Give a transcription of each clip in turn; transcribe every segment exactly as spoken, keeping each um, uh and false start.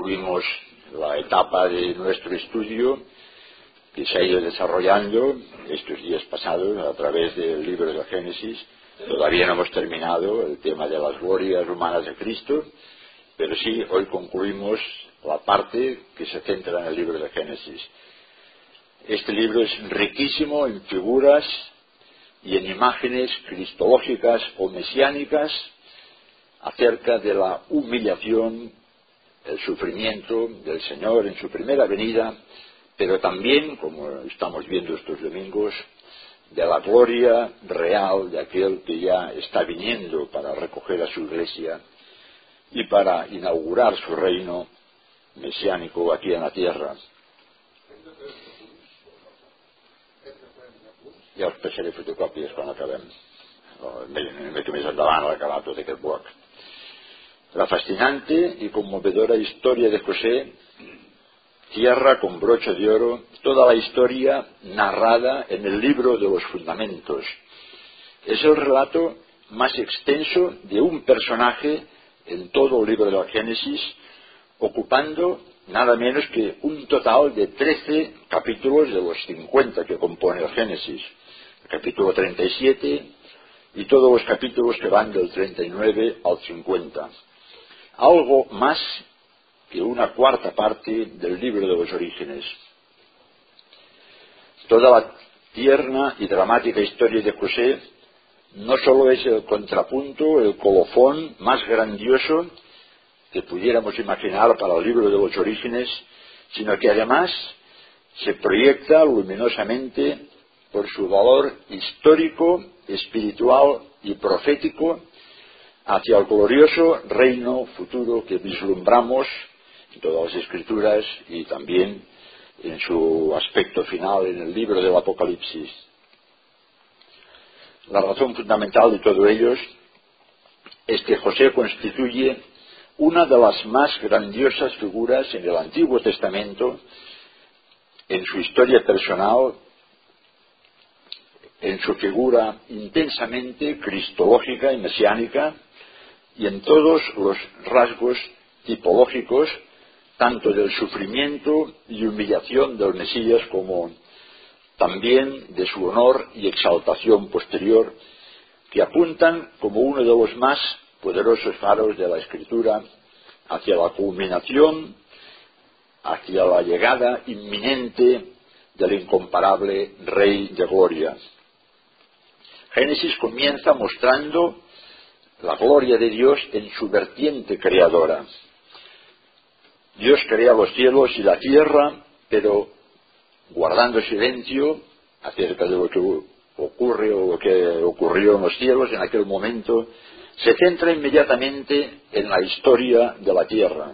concluimos la etapa de nuestro estudio que se ha ido desarrollando estos días pasados a través del libro de Génesis. Todavía no hemos terminado el tema de las glorias humanas de Cristo, pero sí, hoy concluimos la parte que se centra en el libro de Génesis. Este libro es riquísimo en figuras y en imágenes cristológicas o mesiánicas acerca de la humillación, el sufrimiento del Señor en su primera venida, pero también, como estamos viendo estos domingos, de la gloria real de aquel que ya está viniendo para recoger a su iglesia y para inaugurar su reino mesiánico aquí en la tierra. Ja us passaré fotocopies quan acabem. M'he més endavant a acabar tot aquest bloc. La fascinante y conmovedora historia de José cierra con broche de oro toda la historia narrada en el libro de los fundamentos. Es el relato más extenso de un personaje en todo el libro de la Génesis, ocupando nada menos que un total de trece capítulos de los cincuenta que compone el Génesis. El capítulo treinta y siete y todos los capítulos que van del treinta y nueve al cincuenta. Algo más que una cuarta parte del libro de los orígenes. Toda la tierna y dramática historia de José no solo es el contrapunto, el colofón más grandioso que pudiéramos imaginar para el libro de los orígenes, sino que además se proyecta luminosamente por su valor histórico, espiritual y profético hacia el glorioso reino futuro que vislumbramos en todas las escrituras y también en su aspecto final en el libro del Apocalipsis. La razón fundamental de todo ello es que José constituye una de las más grandiosas figuras en el Antiguo Testamento, en su historia personal, en su figura intensamente cristológica y mesiánica, y en todos los rasgos tipológicos, tanto del sufrimiento y humillación del Mesías como también de su honor y exaltación posterior, que apuntan como uno de los más poderosos faros de la Escritura hacia la culminación, hacia la llegada inminente del incomparable Rey de Gloria. Génesis comienza mostrando la gloria de Dios en su vertiente creadora. Dios crea los cielos y la tierra, pero guardando silencio acerca de lo que ocurre o lo que ocurrió en los cielos en aquel momento, se centra inmediatamente en la historia de la tierra,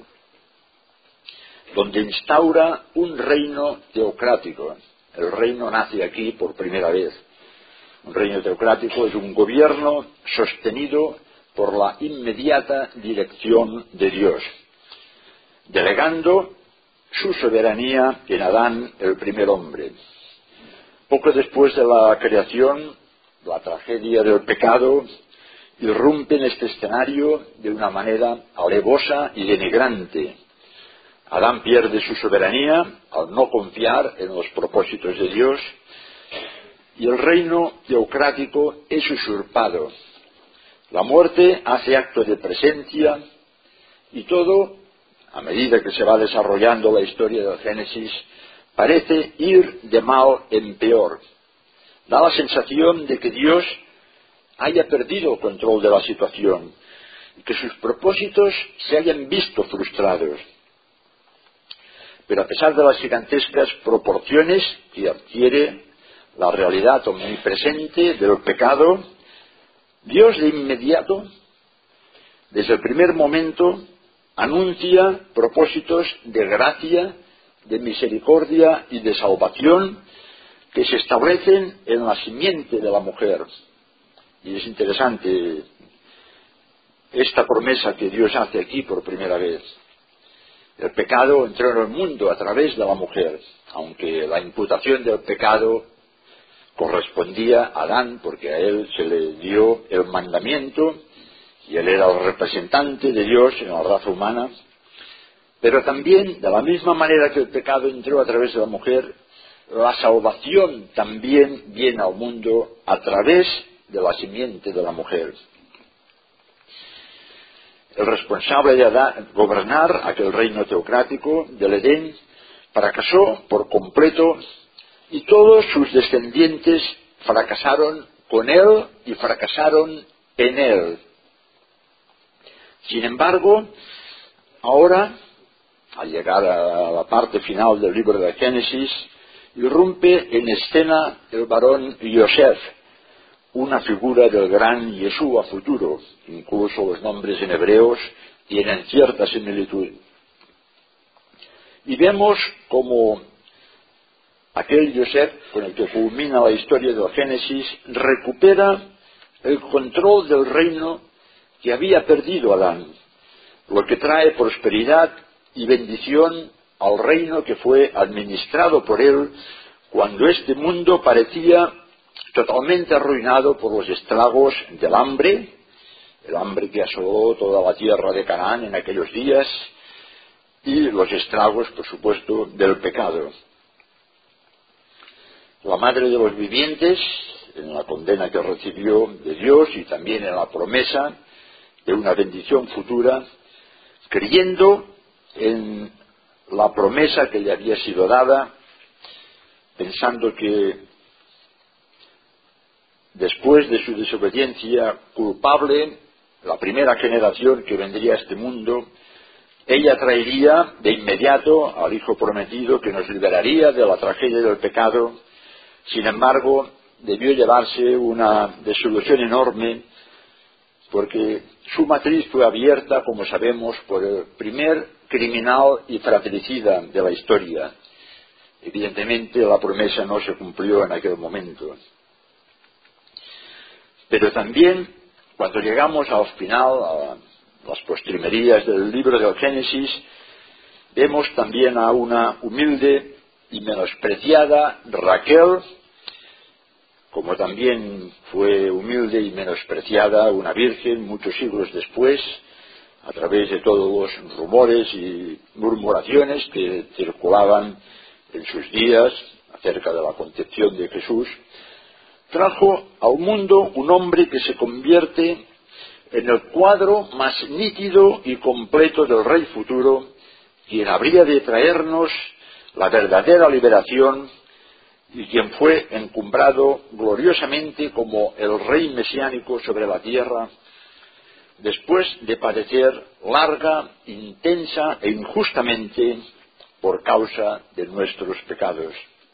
donde instaura un reino teocrático. El reino nace aquí por primera vez. Un reino teocrático es un gobierno sostenido por la inmediata dirección de Dios, delegando su soberanía en Adán, el primer hombre. Poco después de la creación, la tragedia del pecado irrumpe en este escenario de una manera alevosa y denigrante. Adán pierde su soberanía al no confiar en los propósitos de Dios, y el reino teocrático es usurpado. La muerte hace acto de presencia, y todo, a medida que se va desarrollando la historia del Génesis, parece ir de mal en peor. Da la sensación de que Dios haya perdido el control de la situación y que sus propósitos se hayan visto frustrados. Pero a pesar de las gigantescas proporciones que adquiere la realidad omnipresente del pecado, Dios de inmediato, desde el primer momento, anuncia propósitos de gracia, de misericordia y de salvación que se establecen en la simiente de la mujer. Y es interesante esta promesa que Dios hace aquí por primera vez. El pecado entró en el mundo a través de la mujer, aunque la imputación del pecado correspondía a Adán, porque a él se le dio el mandamiento y él era el representante de Dios en la raza humana. Pero también, de la misma manera que el pecado entró a través de la mujer, la salvación también viene al mundo a través de la simiente de la mujer. El responsable de Adán, gobernar aquel reino teocrático del Edén fracasó por completo y todos sus descendientes fracasaron con él y fracasaron en él. Sin embargo, ahora, al llegar a la parte final del libro de Génesis, irrumpe en escena el varón Yosef, una figura del gran Yeshua futuro. Incluso los nombres en hebreos tienen cierta similitud. Y vemos como aquel Yosef, con el que culmina la historia del Génesis, recupera el control del reino que había perdido Adán, lo que trae prosperidad y bendición al reino que fue administrado por él cuando este mundo parecía totalmente arruinado por los estragos del hambre, el hambre que asoló toda la tierra de Canaán en aquellos días, y los estragos, por supuesto, del pecado. La madre de los vivientes, en la condena que recibió de Dios y también en la promesa de una bendición futura, creyendo en la promesa que le había sido dada, pensando que después de su desobediencia culpable, la primera generación que vendría a este mundo, ella traería de inmediato al Hijo prometido que nos liberaría de la tragedia del pecado. Sin embargo, debió llevarse una desilusión enorme, porque su matriz fue abierta, como sabemos, por el primer criminal y fratricida de la historia. Evidentemente, la promesa no se cumplió en aquel momento. Pero también, cuando llegamos al final, a las postrimerías del libro del Génesis, vemos también a una humilde y menospreciada Raquel, como también fue humilde y menospreciada una virgen muchos siglos después, a través de todos los rumores y murmuraciones que circulaban en sus días acerca de la concepción de Jesús, trajo al mundo un hombre que se convierte en el cuadro más nítido y completo del Rey futuro, quien habría de traernos la verdadera liberación y quien fue encumbrado gloriosamente como el Rey mesiánico sobre la tierra, después de padecer larga, intensa e injustamente por causa de nuestros pecados.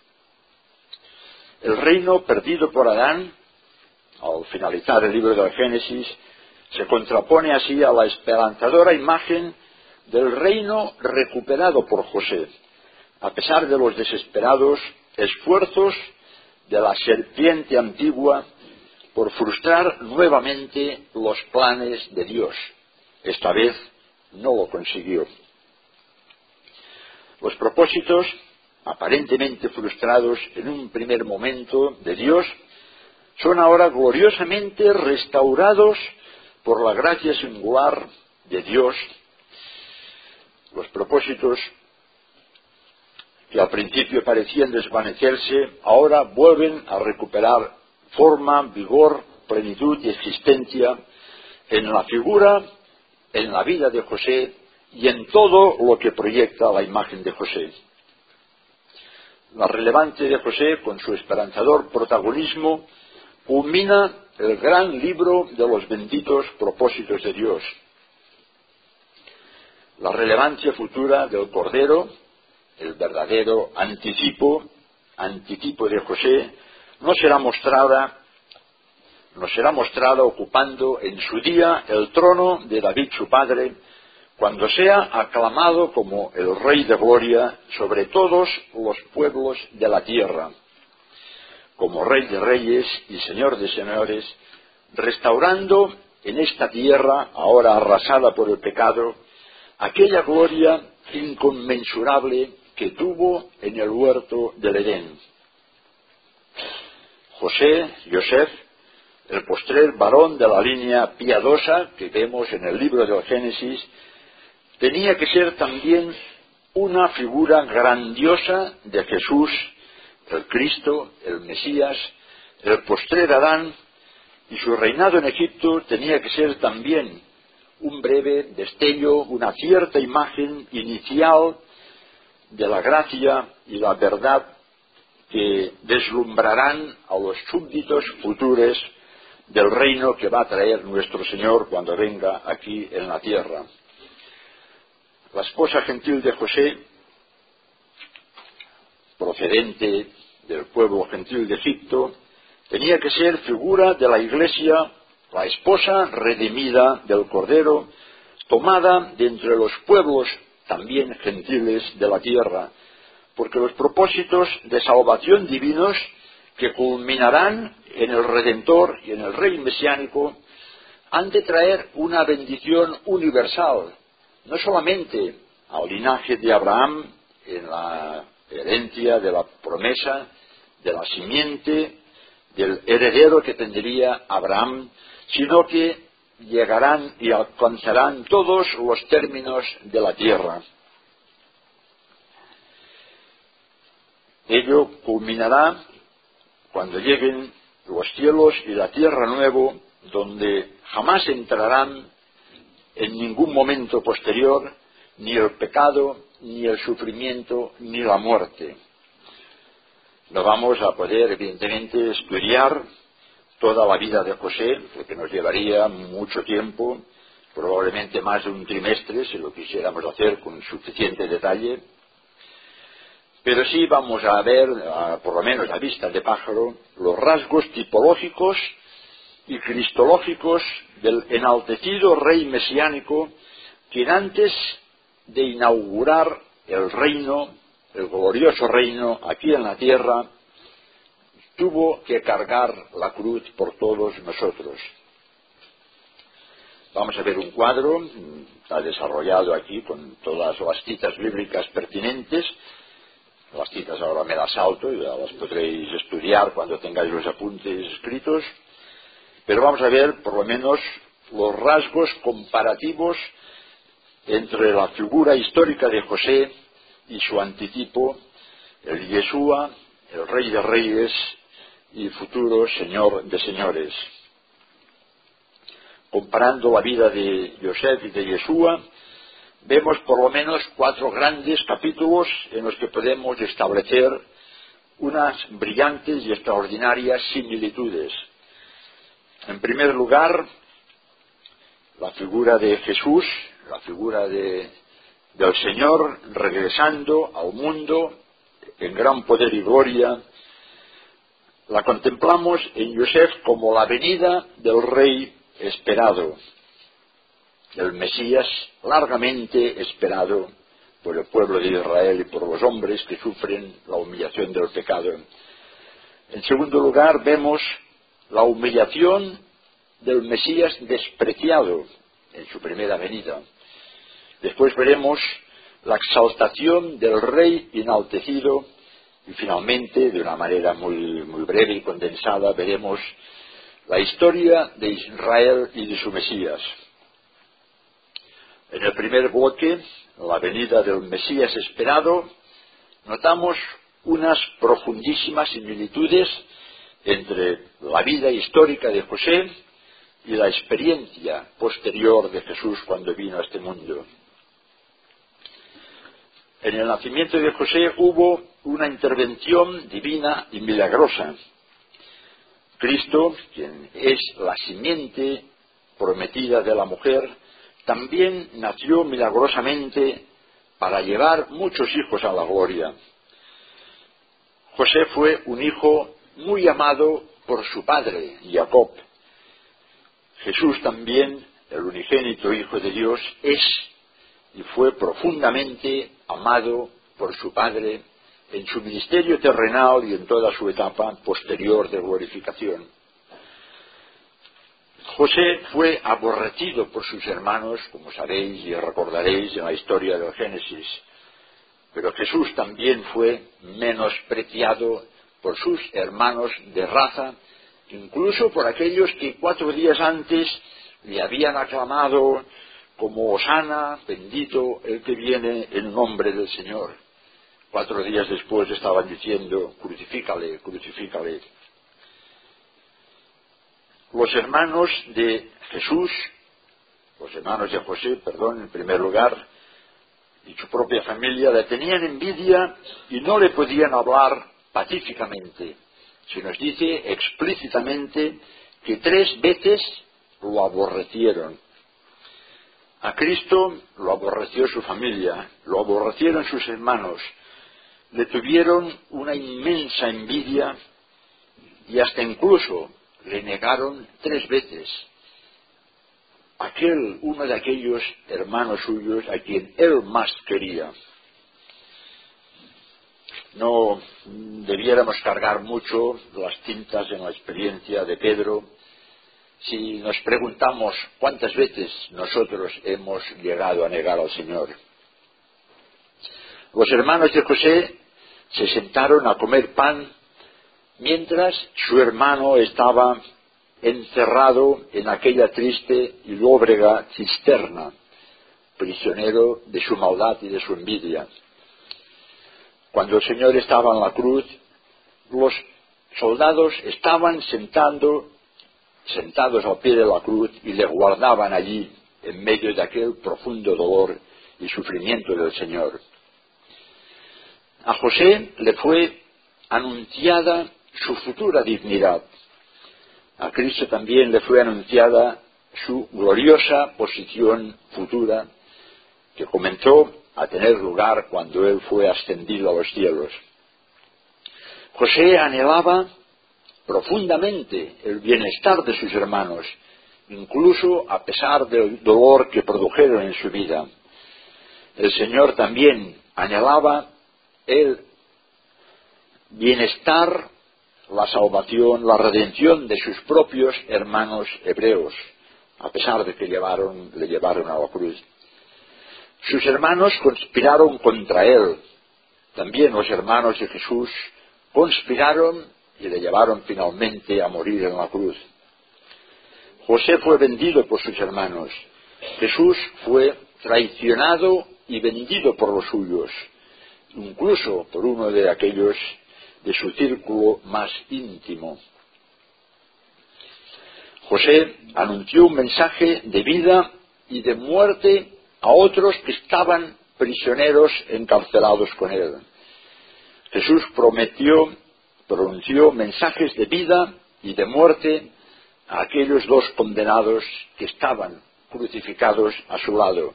El reino perdido por Adán, al finalizar el libro del Génesis, se contrapone así a la esperanzadora imagen del reino recuperado por José, a pesar de los desesperados esfuerzos de la serpiente antigua por frustrar nuevamente los planes de Dios. Esta vez no lo consiguió. Los propósitos, aparentemente frustrados en un primer momento de Dios, son ahora gloriosamente restaurados por la gracia singular de Dios. Los propósitos que al principio parecían desvanecerse, ahora vuelven a recuperar forma, vigor, plenitud y existencia en la figura, en la vida de José y en todo lo que proyecta la imagen de José. La relevancia de José, con su esperanzador protagonismo, culmina el gran libro de los benditos propósitos de Dios. La relevancia futura del Cordero, el verdadero anticipo, anticipo de José, no será mostrada, no será mostrada ocupando en su día el trono de David su padre, cuando sea aclamado como el Rey de Gloria sobre todos los pueblos de la tierra, como Rey de Reyes y Señor de Señores, restaurando en esta tierra, ahora arrasada por el pecado, aquella gloria inconmensurable que tuvo en el huerto del Edén. José, Yosef, el postrer varón de la línea piadosa que vemos en el libro del Génesis, tenía que ser también una figura grandiosa de Jesús, el Cristo, el Mesías, el postrer Adán, y su reinado en Egipto tenía que ser también un breve destello, una cierta imagen inicial de la gracia y la verdad que deslumbrarán a los súbditos futuros del reino que va a traer nuestro Señor cuando venga aquí en la tierra. La esposa gentil de José, procedente del pueblo gentil de Egipto, tenía que ser figura de la Iglesia, la esposa redimida del Cordero, tomada de entre los pueblos también gentiles de la tierra, porque los propósitos de salvación divinos que culminarán en el Redentor y en el Rey mesiánico han de traer una bendición universal, no solamente al linaje de Abraham en la herencia de la promesa de la simiente del heredero que tendría Abraham, sino que llegarán y alcanzarán todos los términos de la tierra. Ello culminará cuando lleguen los cielos y la tierra nuevo, donde jamás entrarán en ningún momento posterior ni el pecado, ni el sufrimiento, ni la muerte. No vamos a poder, evidentemente, estudiar toda la vida de José, porque nos llevaría mucho tiempo, probablemente más de un trimestre, si lo quisiéramos hacer con suficiente detalle. Pero sí vamos a ver, a, por lo menos a vista de pájaro, los rasgos tipológicos y cristológicos del enaltecido rey mesiánico, quien antes de inaugurar el reino, el glorioso reino aquí en la tierra, tuvo que cargar la cruz por todos nosotros. Vamos a ver un cuadro, está desarrollado aquí con todas las citas bíblicas pertinentes. Las citas ahora me las salto y las podréis estudiar cuando tengáis los apuntes escritos, pero vamos a ver por lo menos los rasgos comparativos entre la figura histórica de José y su antitipo, el Yeshua, el Rey de Reyes y futuro Señor de Señores. Comparando la vida de Yosef y de Yeshua, vemos por lo menos cuatro grandes capítulos en los que podemos establecer unas brillantes y extraordinarias similitudes. En primer lugar, la figura de Jesús, la figura de, del Señor regresando al mundo en gran poder y gloria, la contemplamos en Yosef como la venida del Rey esperado, el Mesías largamente esperado por el pueblo de Israel y por los hombres que sufren la humillación del pecado. En segundo lugar, vemos la humillación del Mesías despreciado en su primera venida. Después veremos la exaltación del Rey enaltecido y finalmente, de una manera muy, muy breve y condensada, veremos la historia de Israel y de su Mesías. En el primer bloque, la venida del Mesías esperado, notamos unas profundísimas similitudes entre la vida histórica de José y la experiencia posterior de Jesús cuando vino a este mundo. En el nacimiento de José hubo una intervención divina y milagrosa. Cristo, quien es la simiente prometida de la mujer, también nació milagrosamente para llevar muchos hijos a la gloria. José fue un hijo muy amado por su padre, Jacob. Jesús también, el unigénito Hijo de Dios, es y fue profundamente amado por su Padre en su ministerio terrenal y en toda su etapa posterior de glorificación. José fue aborrecido por sus hermanos, como sabéis y recordaréis en la historia del Génesis, pero Jesús también fue menospreciado por sus hermanos de raza, incluso por aquellos que cuatro días antes le habían aclamado como hosana, bendito el que viene en nombre del Señor. Cuatro días después estaban diciendo, crucifícale, crucifícale. Los hermanos de Jesús, los hermanos de José, perdón, en primer lugar, y su propia familia, le tenían envidia y no le podían hablar pacíficamente. Se nos dice explícitamente que tres veces lo aborrecieron. A Cristo lo aborreció su familia, lo aborrecieron sus hermanos, le tuvieron una inmensa envidia y hasta incluso le negaron tres veces. Aquel, uno de aquellos hermanos suyos a quien él más quería. No debiéramos cargar mucho las tintas en la experiencia de Pedro si nos preguntamos cuántas veces nosotros hemos llegado a negar al Señor. Los hermanos de José se sentaron a comer pan mientras su hermano estaba encerrado en aquella triste y lóbrega cisterna, prisionero de su maldad y de su envidia. Cuando el Señor estaba en la cruz, los soldados estaban sentando, sentados al pie de la cruz y le guardaban allí, en medio de aquel profundo dolor y sufrimiento del Señor. A José le fue anunciada su futura dignidad. A Cristo también le fue anunciada su gloriosa posición futura, que comenzó a tener lugar cuando él fue ascendido a los cielos. José anhelaba profundamente el bienestar de sus hermanos, incluso a pesar del dolor que produjeron en su vida. El Señor también anhelaba el bienestar, la salvación, la redención de sus propios hermanos hebreos, a pesar de que llevaron, le llevaron a la cruz. Sus hermanos conspiraron contra él. También los hermanos de Jesús conspiraron y le llevaron finalmente a morir en la cruz. José fue vendido por sus hermanos. Jesús fue traicionado y vendido por los suyos, incluso por uno de aquellos de su círculo más íntimo. José anunció un mensaje de vida y de muerte a otros que estaban prisioneros encarcelados con él. Jesús prometió, pronunció mensajes de vida y de muerte a aquellos dos condenados que estaban crucificados a su lado.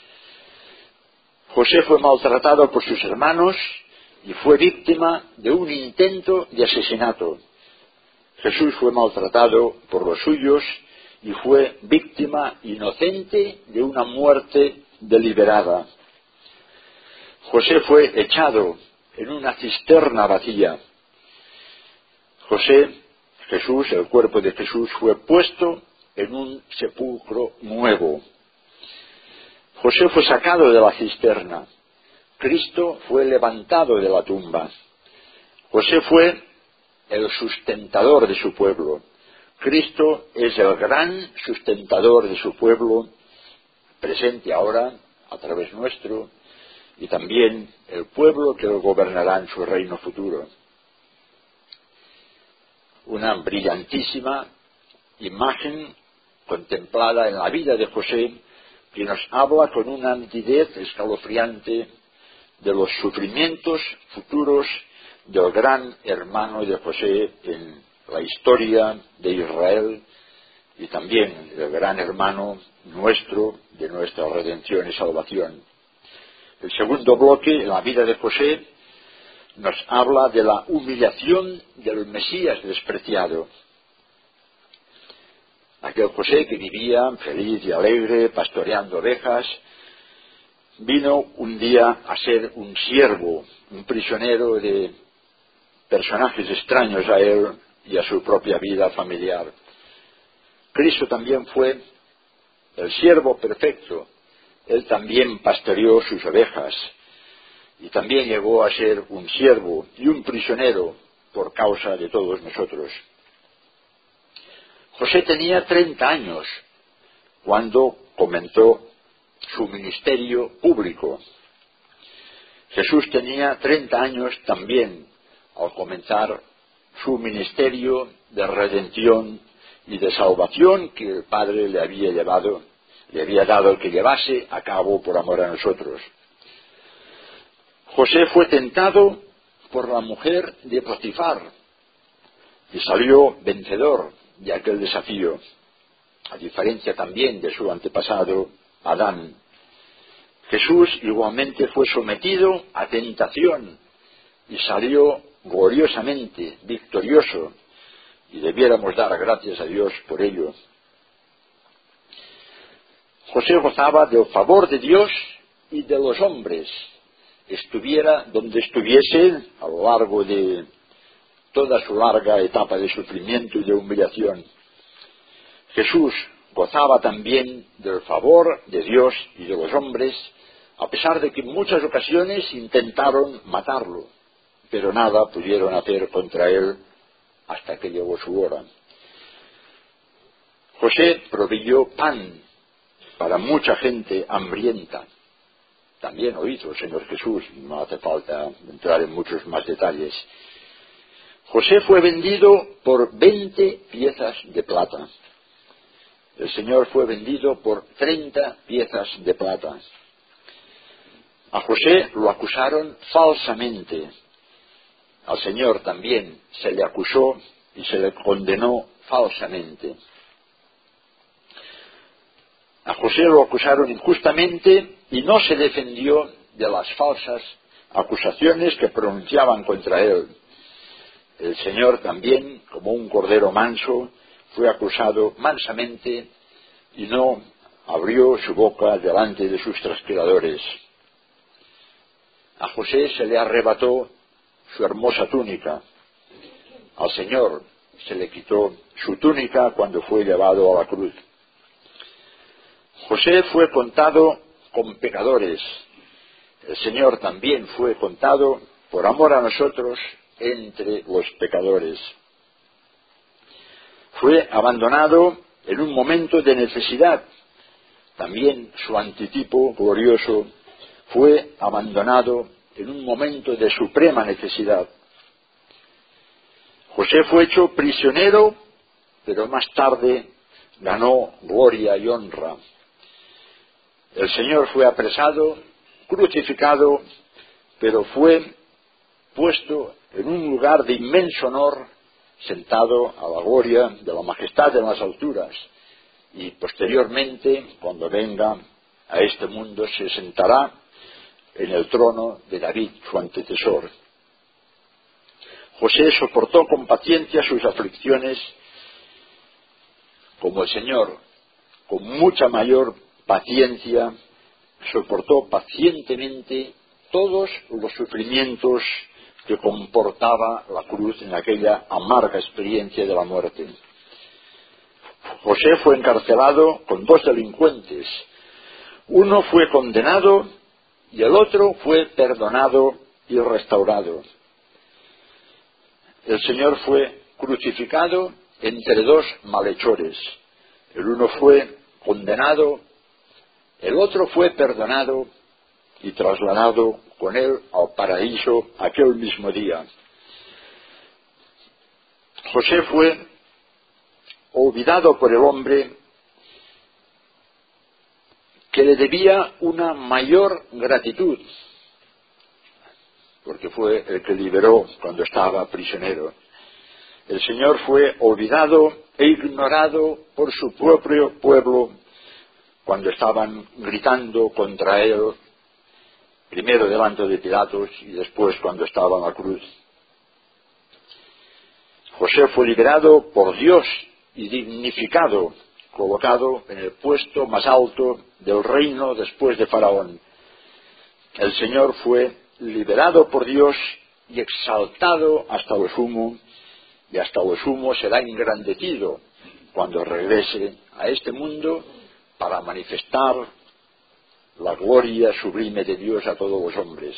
José fue maltratado por sus hermanos y fue víctima de un intento de asesinato. Jesús fue maltratado por los suyos y fue víctima inocente de una muerte deliberada. José fue echado en una cisterna vacía. José, Jesús, el cuerpo de Jesús fue puesto en un sepulcro nuevo. José fue sacado de la cisterna. Cristo fue levantado de la tumba. José fue el sustentador de su pueblo. Cristo es el gran sustentador de su pueblo, presente ahora a través nuestro, y también el pueblo que lo gobernará en su reino futuro. Una brillantísima imagen contemplada en la vida de José, que nos habla con una nitidez escalofriante de los sufrimientos futuros del gran hermano de José en la historia de Israel y también del gran hermano nuestro de nuestra redención y salvación. El segundo bloque, en la vida de José, nos habla de la humillación del Mesías despreciado. Aquel José que vivía feliz y alegre, pastoreando ovejas, vino un día a ser un siervo, un prisionero de personajes extraños a él y a su propia vida familiar. Cristo también fue el siervo perfecto. Él también pastoreó sus ovejas y también llegó a ser un siervo y un prisionero por causa de todos nosotros. José tenía treinta años cuando comenzó su ministerio público. Jesús tenía treinta años también al comenzar su ministerio de redención y de salvación que el Padre le había llevado, le había dado el que llevase a cabo por amor a nosotros. José fue tentado por la mujer de Potifar y salió vencedor de aquel desafío, a diferencia también de su antepasado Adán. Jesús igualmente fue sometido a tentación y salió gloriosamente victorioso, y debiéramos dar gracias a Dios por ello. José gozaba del favor de Dios y de los hombres, estuviera donde estuviese a lo largo de toda su larga etapa de sufrimiento y de humillación. Jesús gozaba también del favor de Dios y de los hombres, a pesar de que en muchas ocasiones intentaron matarlo, pero nada pudieron hacer contra él hasta que llegó su hora. José proveyó pan para mucha gente hambrienta. También lo hizo el Señor Jesús, no hace falta entrar en muchos más detalles. José fue vendido por veinte piezas de plata. El Señor fue vendido por treinta piezas de plata. A José lo acusaron falsamente. Al Señor también se le acusó y se le condenó falsamente. A José lo acusaron injustamente y no se defendió de las falsas acusaciones que pronunciaban contra él. El Señor también, como un cordero manso, fue acusado mansamente y no abrió su boca delante de sus trasquiladores. A José se le arrebató su hermosa túnica. Al Señor se le quitó su túnica cuando fue llevado a la cruz. José fue contado con pecadores. El Señor también fue contado por amor a nosotros entre los pecadores. Fue abandonado en un momento de necesidad. También su antitipo glorioso fue abandonado en un momento de suprema necesidad. José fue hecho prisionero, pero más tarde ganó gloria y honra. El Señor fue apresado, crucificado, pero fue puesto en un lugar de inmenso honor, sentado a la gloria de la majestad en las alturas, y posteriormente, cuando venga a este mundo, se sentará en el trono de David, su antecesor. José soportó con paciencia sus aflicciones, como el Señor, con mucha mayor paciencia, soportó pacientemente todos los sufrimientos que comportaba la cruz en aquella amarga experiencia de la muerte. José fue encarcelado con dos delincuentes. Uno fue condenado y el otro fue perdonado y restaurado. El Señor fue crucificado entre dos malhechores. El uno fue condenado, el otro fue perdonado y trasladado con él al paraíso aquel mismo día. José fue olvidado por el hombre que le debía una mayor gratitud, porque fue el que liberó cuando estaba prisionero. El Señor fue olvidado e ignorado por su propio pueblo cuando estaban gritando contra él, primero delante de Pilatos y después cuando estaba en la cruz. José fue liberado por Dios y dignificado, colocado en el puesto más alto del reino después de Faraón. El Señor fue liberado por Dios y exaltado hasta lo sumo, y hasta lo sumo será engrandecido cuando regrese a este mundo para manifestar la gloria sublime de Dios a todos los hombres.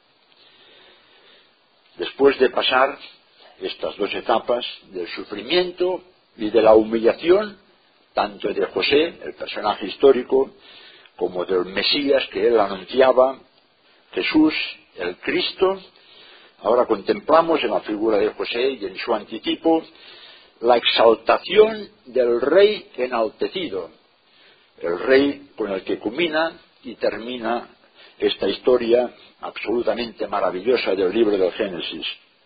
Después de pasar estas dos etapas del sufrimiento y de la humillación, tanto de José, el personaje histórico, como del Mesías que él anunciaba, Jesús, el Cristo. Ahora contemplamos en la figura de José y en su antitipo la exaltación del rey enaltecido, el rey con el que culmina y termina esta historia absolutamente maravillosa del libro del Génesis.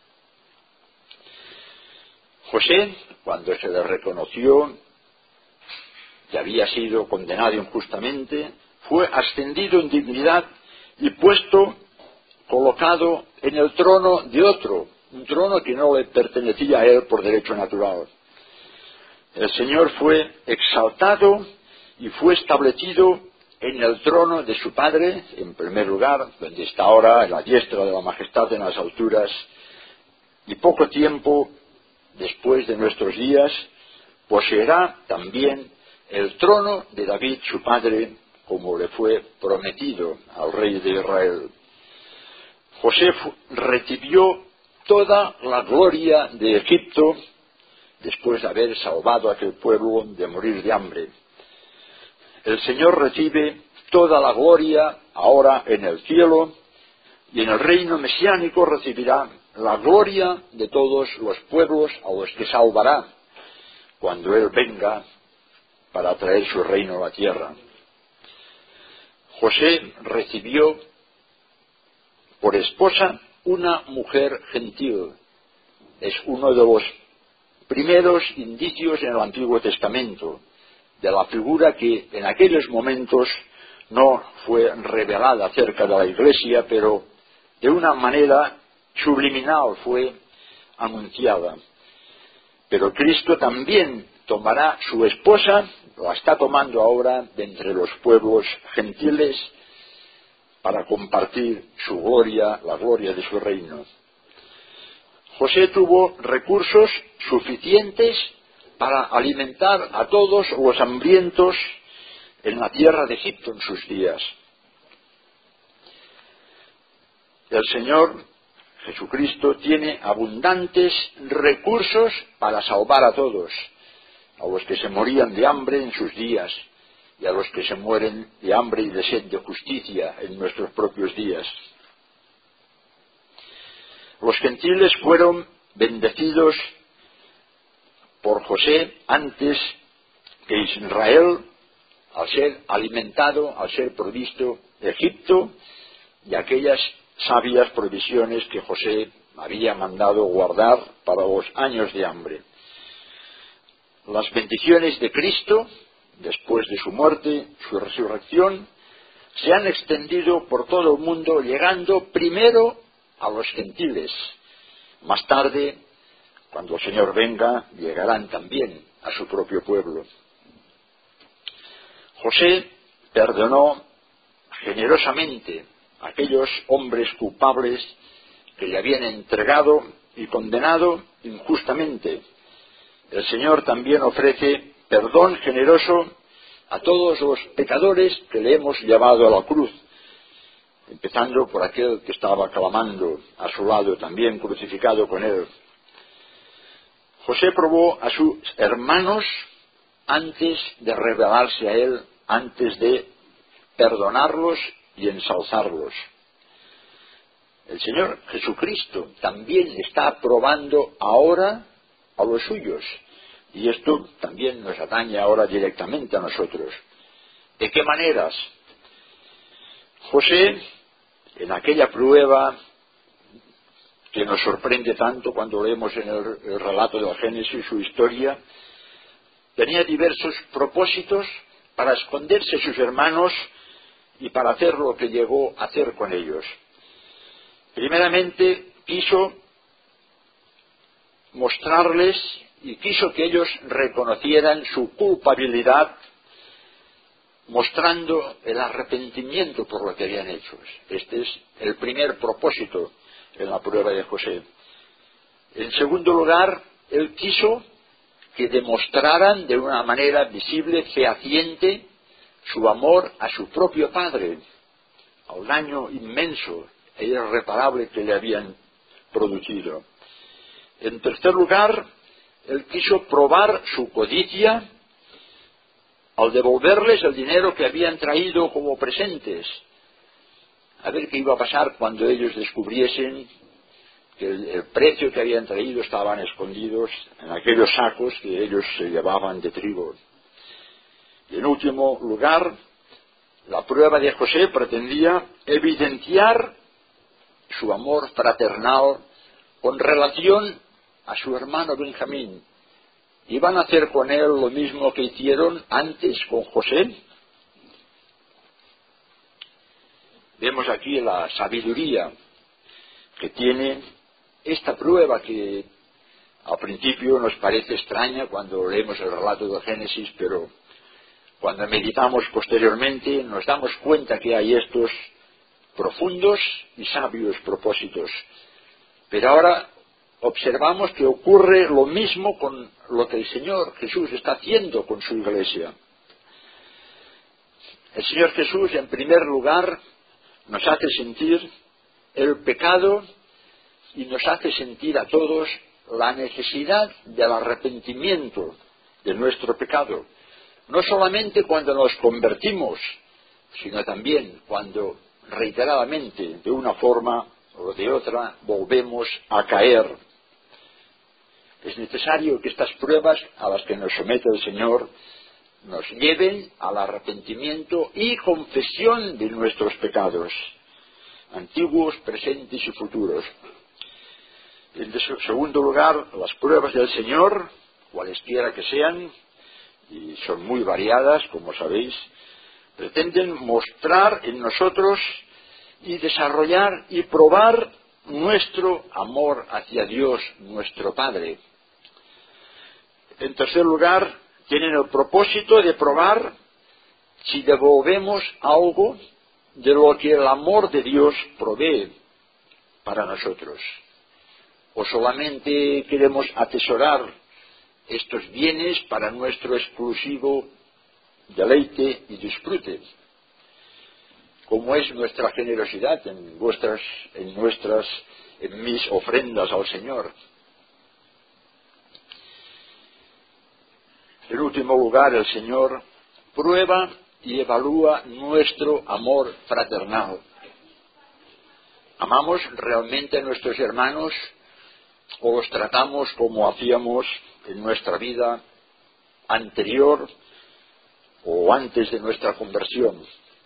José, cuando se le reconoció que había sido condenado injustamente, fue ascendido en dignidad y puesto, colocado en el trono de otro, un trono que no le pertenecía a él por derecho natural. El Señor fue exaltado y fue establecido en el trono de su Padre, en primer lugar, donde está ahora, en la diestra de la majestad en las alturas, y poco tiempo después de nuestros días poseerá también el trono de David, su padre, como le fue prometido al rey de Israel. José recibió toda la gloria de Egipto después de haber salvado a aquel pueblo de morir de hambre. El Señor recibe toda la gloria ahora en el cielo, y en el reino mesiánico recibirá la gloria de todos los pueblos a los que salvará cuando Él venga para traer su reino a la tierra. José recibió por esposa una mujer gentil. Es uno de los primeros indicios en el Antiguo Testamento de la figura que en aquellos momentos no fue revelada acerca de la Iglesia, pero de una manera subliminal fue anunciada. Pero Cristo también tomará su esposa, la está tomando ahora de entre los pueblos gentiles, para compartir su gloria, la gloria de su reino. José tuvo recursos suficientes para alimentar a todos los hambrientos en la tierra de Egipto en sus días. El Señor Jesucristo tiene abundantes recursos para salvar a todos, a los que se morían de hambre en sus días y a los que se mueren de hambre y de sed de justicia en nuestros propios días. Los gentiles fueron bendecidos por José antes que Israel, al ser alimentado, al ser provisto Egipto y aquellas sabias provisiones que José había mandado guardar para los años de hambre. Las bendiciones de Cristo, después de su muerte, su resurrección, se han extendido por todo el mundo, llegando primero a los gentiles. Más tarde, cuando el Señor venga, llegarán también a su propio pueblo. José perdonó generosamente a aquellos hombres culpables que le habían entregado y condenado injustamente. El Señor también ofrece perdón generoso a todos los pecadores que le hemos llevado a la cruz, empezando por aquel que estaba clamando a su lado, también crucificado con él. José probó a sus hermanos antes de revelarse a él, antes de perdonarlos y ensalzarlos. El Señor Jesucristo también está probando ahora a los suyos, y esto también nos atañe ahora directamente a nosotros. ¿De qué maneras? José, en aquella prueba que nos sorprende tanto cuando leemos en el, el relato del Génesis su historia, tenía diversos propósitos para esconderse a sus hermanos y para hacer lo que llegó a hacer con ellos. Primeramente, quiso mostrarles y quiso que ellos reconocieran su culpabilidad, mostrando el arrepentimiento por lo que habían hecho. Este es el primer propósito en la prueba de José. En segundo lugar, él quiso que demostraran de una manera visible, fehaciente, su amor a su propio padre, al daño inmenso e irreparable que le habían producido. En tercer lugar, él quiso probar su codicia al devolverles el dinero que habían traído como presentes. A ver qué iba a pasar cuando ellos descubriesen que el, el precio que habían traído estaban escondidos en aquellos sacos que ellos se llevaban de trigo. Y en último lugar, la prueba de José pretendía evidenciar su amor fraternal con relación a su hermano Benjamín. ¿Iban a hacer con él lo mismo que hicieron antes con José? Vemos aquí la sabiduría que tiene esta prueba, que al principio nos parece extraña cuando leemos el relato del Génesis, pero cuando meditamos posteriormente nos damos cuenta que hay estos profundos y sabios propósitos. Pero ahora observamos que ocurre lo mismo con lo que el Señor Jesús está haciendo con su iglesia. El Señor Jesús, en primer lugar, nos hace sentir el pecado y nos hace sentir a todos la necesidad del arrepentimiento de nuestro pecado. No solamente cuando nos convertimos, sino también cuando reiteradamente, de una forma o de otra, volvemos a caer. Es necesario que estas pruebas a las que nos somete el Señor nos lleven al arrepentimiento y confesión de nuestros pecados, antiguos, presentes y futuros. En segundo lugar, las pruebas del Señor, cualesquiera que sean, y son muy variadas, como sabéis, pretenden mostrar en nosotros y desarrollar y probar nuestro amor hacia Dios, nuestro Padre. En tercer lugar, tienen el propósito de probar si devolvemos algo de lo que el amor de Dios provee para nosotros, o solamente queremos atesorar estos bienes para nuestro exclusivo deleite y disfrute, como es nuestra generosidad en vuestras, en nuestras, en mis ofrendas al Señor. En último lugar, el Señor prueba y evalúa nuestro amor fraternal. ¿Amamos realmente a nuestros hermanos o los tratamos como hacíamos en nuestra vida anterior o antes de nuestra conversión?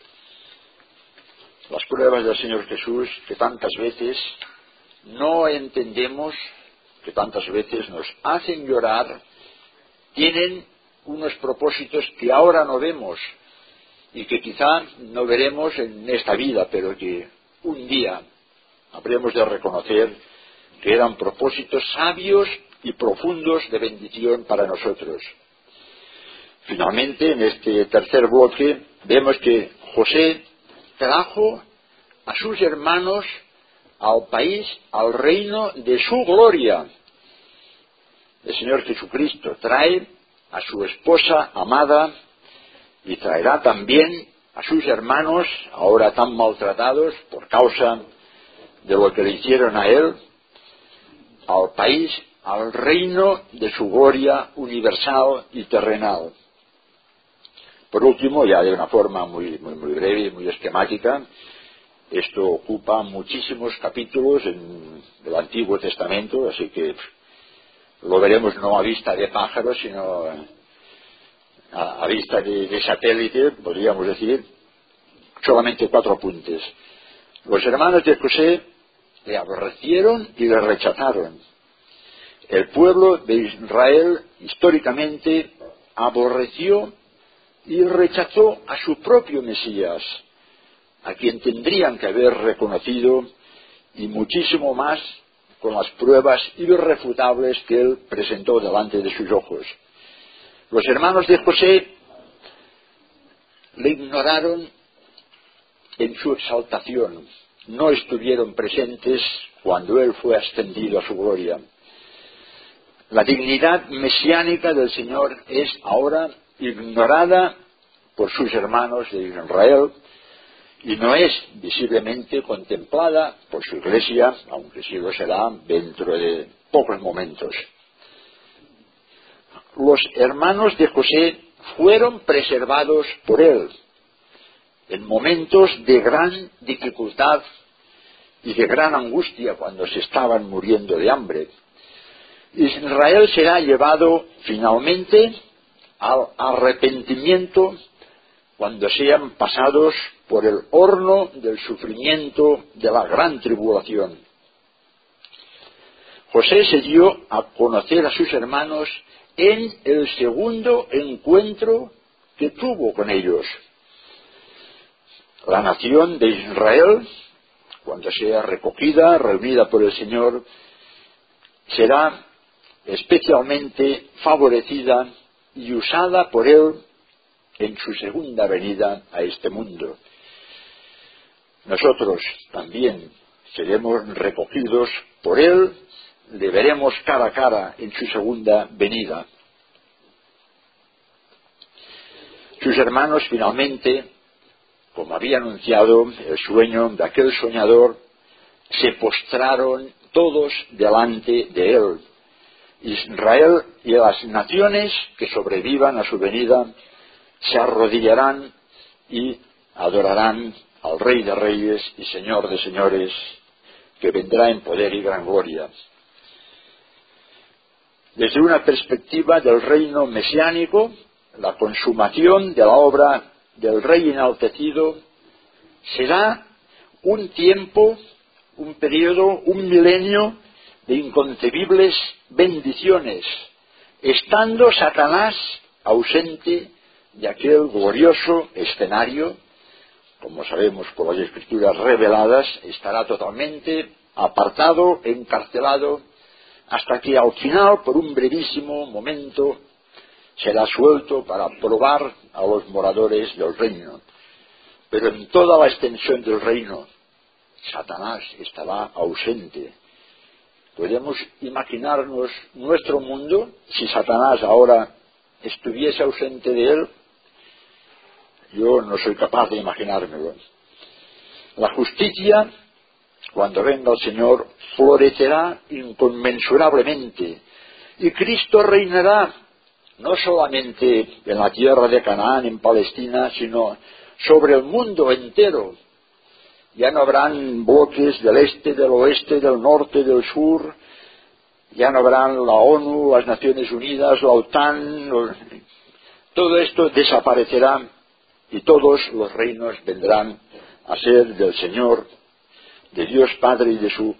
Las pruebas del Señor Jesús, que tantas veces no entendemos, que tantas veces nos hacen llorar, tienen unos propósitos que ahora no vemos y que quizá no veremos en esta vida, pero que un día habremos de reconocer que eran propósitos sabios y profundos de bendición para nosotros. Finalmente, en este tercer bloque, vemos que José trajo a sus hermanos al país, al reino de su gloria. El Señor Jesucristo trae a su esposa amada y traerá también a sus hermanos, ahora tan maltratados por causa de lo que le hicieron a él, al país, al reino de su gloria universal y terrenal. Por último, ya de una forma muy, muy, muy breve y muy esquemática, esto ocupa muchísimos capítulos en el Antiguo Testamento, así que lo veremos no a vista de pájaro, sino a, a vista de, de satélite, podríamos decir. Solamente cuatro apuntes. Los hermanos de José le aborrecieron y le rechazaron. El pueblo de Israel históricamente aborreció y rechazó a su propio Mesías, a quien tendrían que haber reconocido, y muchísimo más con las pruebas irrefutables que él presentó delante de sus ojos. Los hermanos de José le ignoraron en su exaltación, no estuvieron presentes cuando él fue ascendido a su gloria. La dignidad mesiánica del Señor es ahora ignorada por sus hermanos de Israel y no es visiblemente contemplada por su iglesia, aunque sí lo será dentro de pocos momentos. Los hermanos de José fueron preservados por él en momentos de gran dificultad y de gran angustia cuando se estaban muriendo de hambre. Israel será llevado finalmente al arrepentimiento cuando sean pasados por el horno del sufrimiento de la gran tribulación. José se dio a conocer a sus hermanos en el segundo encuentro que tuvo con ellos. La nación de Israel, cuando sea recogida, reunida por el Señor, será especialmente favorecida y usada por Él en su segunda venida a este mundo. Nosotros también seremos recogidos por Él, le veremos cara a cara en su segunda venida. Sus hermanos finalmente, como había anunciado el sueño de aquel soñador, se postraron todos delante de él. Israel y las naciones que sobrevivan a su venida se arrodillarán y adorarán al Rey de Reyes y Señor de Señores, que vendrá en poder y gran gloria. Desde una perspectiva del reino mesiánico, la consumación de la obra del Rey enaltecido será un tiempo, un periodo, un milenio de inconcebibles bendiciones, estando Satanás ausente de aquel glorioso escenario. Como sabemos por las Escrituras reveladas, estará totalmente apartado, encarcelado, hasta que al final, por un brevísimo momento, será suelto para probar a los moradores del reino. Pero en toda la extensión del reino, Satanás estará ausente. ¿Podemos imaginarnos nuestro mundo si Satanás ahora estuviese ausente de él? Yo no soy capaz de imaginármelo. La justicia, cuando venga el Señor, florecerá inconmensurablemente, y Cristo reinará no solamente en la tierra de Canaán, en Palestina, sino sobre el mundo entero. Ya no habrán bloques del este, del oeste, del norte, del sur, ya no habrán la ONU, las Naciones Unidas, la OTAN, los... todo esto desaparecerá y todos los reinos vendrán a ser del Señor, de Dios Padre y de su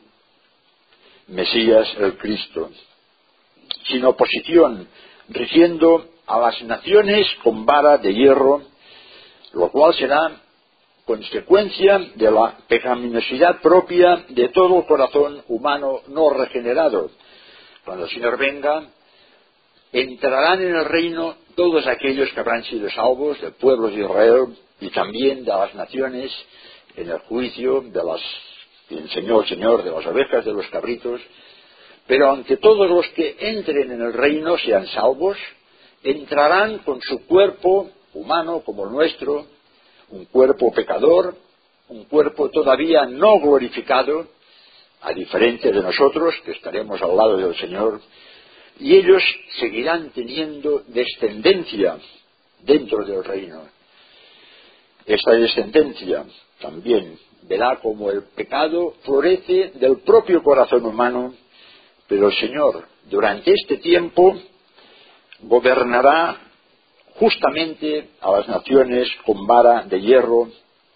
Mesías, el Cristo, sin oposición, rigiendo a las naciones con vara de hierro, lo cual será consecuencia de la pecaminosidad propia de todo corazón humano no regenerado. Cuando el Señor venga, entrarán en el reino todos aquellos que habrán sido salvos del pueblo de Israel y también de las naciones en el juicio de las que enseñó el Señor, de las ovejas, de los cabritos. Pero aunque todos los que entren en el reino sean salvos, entrarán con su cuerpo humano como el nuestro, un cuerpo pecador, un cuerpo todavía no glorificado, a diferencia de nosotros, que estaremos al lado del Señor, y ellos seguirán teniendo descendencia dentro del reino. Esta descendencia también verá como el pecado florece del propio corazón humano, pero el Señor, durante este tiempo, gobernará justamente a las naciones con vara de hierro,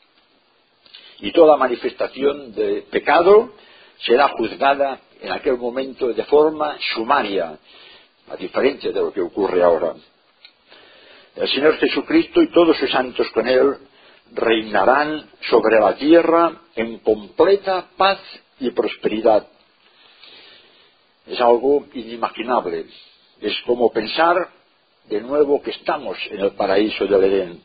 y toda manifestación de pecado será juzgada en aquel momento de forma sumaria, a diferencia de lo que ocurre ahora. El Señor Jesucristo y todos sus santos con Él reinarán sobre la tierra en completa paz y prosperidad. Es algo inimaginable. Es como pensar de nuevo que estamos en el paraíso del Edén.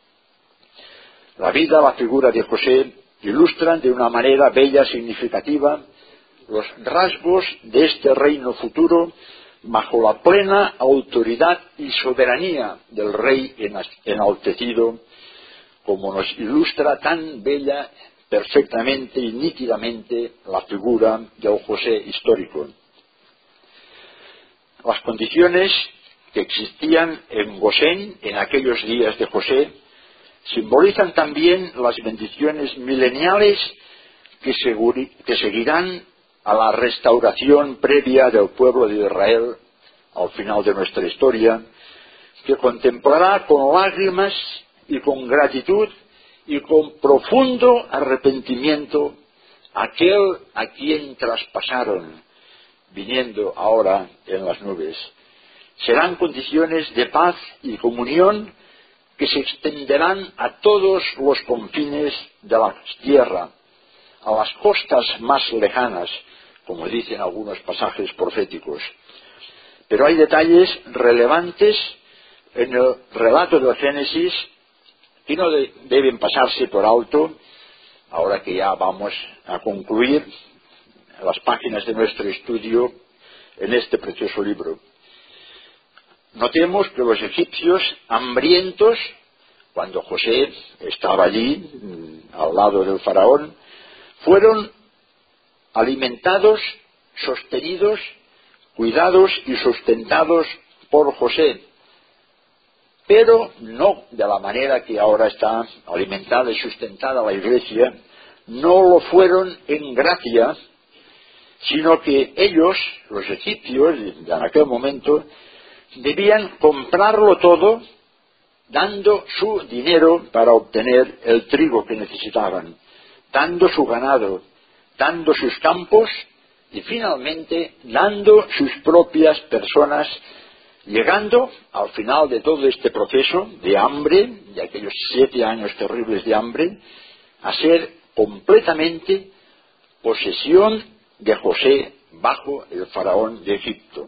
La vida, la figura de José ilustran de una manera bella, significativa, los rasgos de este reino futuro bajo la plena autoridad y soberanía del Rey enaltecido, como nos ilustra tan bella, perfectamente y nítidamente la figura del José histórico. Las condiciones que existían en Gosén en aquellos días de José simbolizan también las bendiciones mileniales que, seguri- que seguirán a la restauración previa del pueblo de Israel al final de nuestra historia, que contemplará con lágrimas y con gratitud y con profundo arrepentimiento aquel a quien traspasaron, viniendo ahora en las nubes. Serán condiciones de paz y comunión que se extenderán a todos los confines de la tierra, a las costas más lejanas, como dicen algunos pasajes proféticos. Pero hay detalles relevantes en el relato del Génesis que no de- deben pasarse por alto, ahora que ya vamos a concluir las páginas de nuestro estudio en este precioso libro. Notemos que los egipcios, hambrientos, cuando José estaba allí, mm, al lado del faraón, fueron alimentados, sostenidos, cuidados y sustentados por José, pero no de la manera que ahora está alimentada y sustentada la Iglesia. No lo fueron en gracia, sino que ellos, los egipcios, en aquel momento, debían comprarlo todo, dando su dinero para obtener el trigo que necesitaban, dando su ganado, dando sus campos y finalmente dando sus propias personas, llegando al final de todo este proceso de hambre, de aquellos siete años terribles de hambre, a ser completamente posesión de José bajo el faraón de Egipto.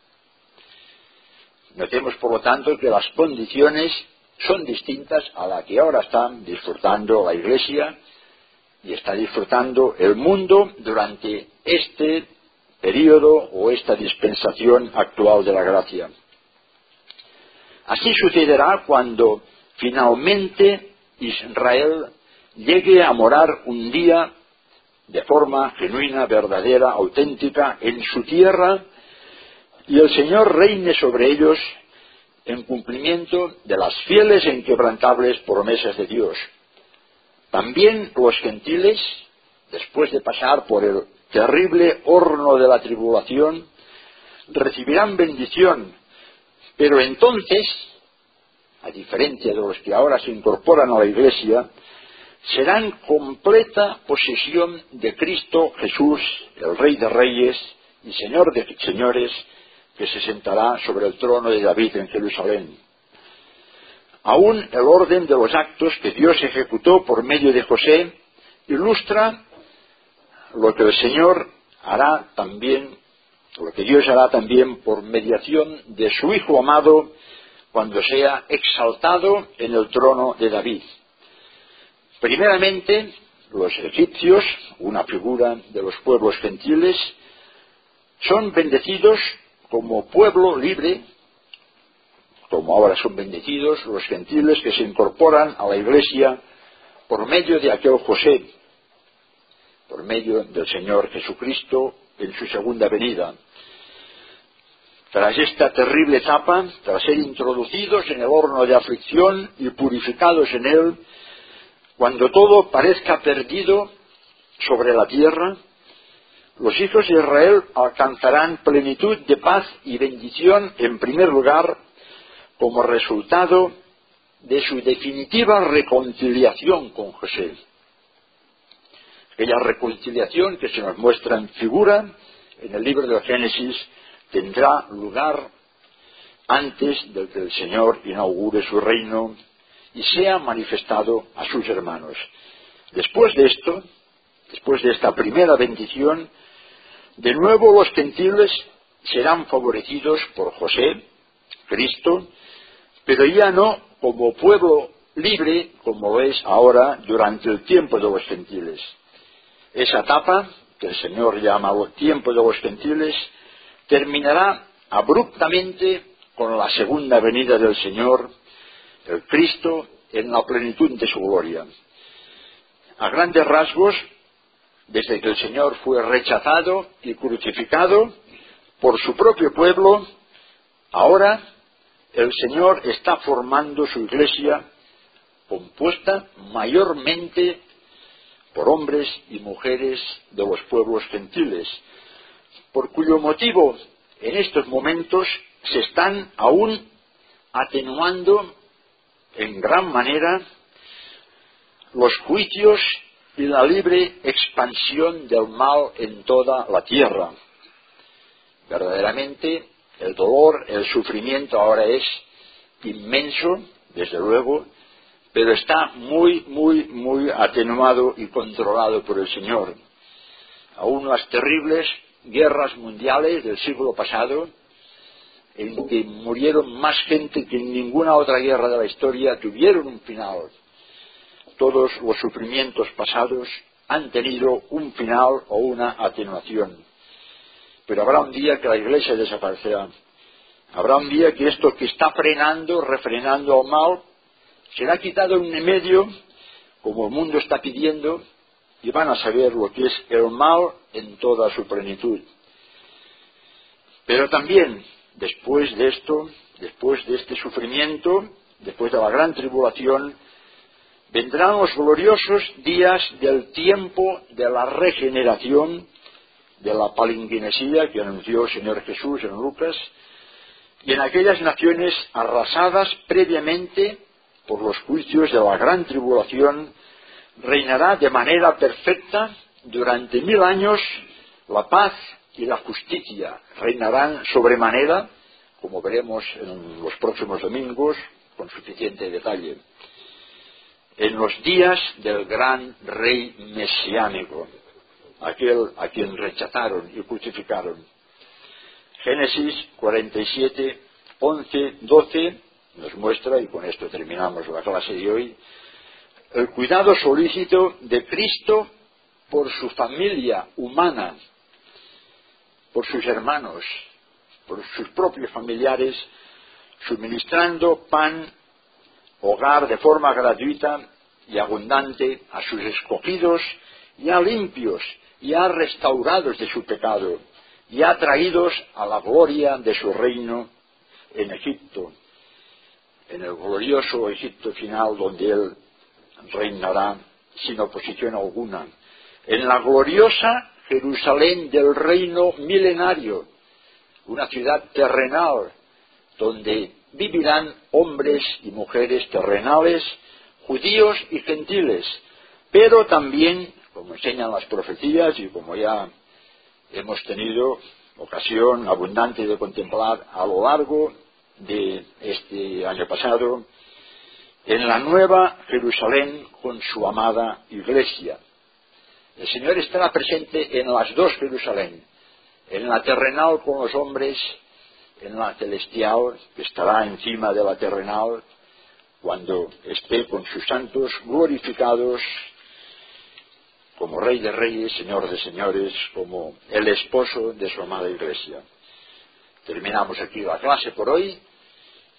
Notemos, por lo tanto, que las condiciones son distintas a las que ahora están disfrutando la Iglesia y está disfrutando el mundo durante este periodo o esta dispensación actual de la gracia. Así sucederá cuando finalmente Israel llegue a morar un día de forma genuina, verdadera, auténtica en su tierra, y el Señor reine sobre ellos en cumplimiento de las fieles e inquebrantables promesas de Dios. También los gentiles, después de pasar por el terrible horno de la tribulación, recibirán bendición, pero entonces, a diferencia de los que ahora se incorporan a la Iglesia, serán completa posesión de Cristo Jesús, el Rey de Reyes y Señor de Señores, que se sentará sobre el trono de David en Jerusalén. Aún el orden de los actos que Dios ejecutó por medio de José ilustra lo que el Señor hará también, lo que Dios hará también por mediación de su Hijo amado cuando sea exaltado en el trono de David. Primeramente, los egipcios, una figura de los pueblos gentiles, son bendecidos como pueblo libre, como ahora son bendecidos los gentiles que se incorporan a la Iglesia por medio de aquel José, por medio del Señor Jesucristo en su segunda venida. Tras esta terrible etapa, tras ser introducidos en el horno de aflicción y purificados en él, cuando todo parezca perdido sobre la tierra, los hijos de Israel alcanzarán plenitud de paz y bendición, en primer lugar, como resultado de su definitiva reconciliación con José. Aquella reconciliación que se nos muestra en figura en el libro del Génesis tendrá lugar antes de que el Señor inaugure su reino y sea manifestado a sus hermanos. Después de esto, después de esta primera bendición, de nuevo los gentiles serán favorecidos por José, Cristo, pero ya no como pueblo libre como es ahora durante el tiempo de los gentiles. Esa etapa, que el Señor llama el tiempo de los gentiles, terminará abruptamente con la segunda venida del Señor, el Cristo, en la plenitud de su gloria. A grandes rasgos, desde que el Señor fue rechazado y crucificado por su propio pueblo, ahora el Señor está formando su iglesia, compuesta mayormente por hombres y mujeres de los pueblos gentiles, por cuyo motivo en estos momentos se están aún atenuando en gran manera los juicios y la libre expansión del mal en toda la tierra. Verdaderamente el dolor, el sufrimiento ahora es inmenso, desde luego, pero está muy, muy, muy atenuado y controlado por el Señor. Aún las terribles guerras mundiales del siglo pasado, en que murieron más gente que en ninguna otra guerra de la historia, tuvieron un final. Todos los sufrimientos pasados han tenido un final o una atenuación. Pero habrá un día que la Iglesia desaparecerá. Habrá un día que esto que está frenando, refrenando al mal, será quitado en medio, como el mundo está pidiendo, y van a saber lo que es el mal en toda su plenitud. Pero también, después de esto, después de este sufrimiento, después de la gran tribulación, vendrán los gloriosos días del tiempo de la regeneración, de la palinginesía que anunció el Señor Jesús en Lucas, y en aquellas naciones arrasadas previamente por los juicios de la gran tribulación, reinará de manera perfecta durante mil años la paz y la justicia. Reinarán sobremanera, como veremos en los próximos domingos, con suficiente detalle, en los días del gran rey mesiánico, aquel a quien rechazaron y crucificaron. Génesis cuarenta y siete, once, doce nos muestra, y con esto terminamos la clase de hoy, el cuidado solícito de Cristo por su familia humana, por sus hermanos, por sus propios familiares, suministrando pan, hogar de forma gratuita y abundante a sus escogidos, ya limpios, ya restaurados de su pecado, ya traídos a la gloria de su reino en Egipto, en el glorioso Egipto final donde Él reinará sin oposición alguna, en la gloriosa Jerusalén del reino milenario, una ciudad terrenal donde vivirán hombres y mujeres terrenales, judíos y gentiles, pero también, como enseñan las profecías y como ya hemos tenido ocasión abundante de contemplar a lo largo de este año pasado, en la nueva Jerusalén con su amada Iglesia. El Señor estará presente en las dos Jerusalén, en la terrenal con los hombres, en la celestial, que estará encima de la terrenal, cuando esté con sus santos glorificados como Rey de Reyes, Señor de Señores, como el esposo de su amada Iglesia. Terminamos aquí la clase por hoy.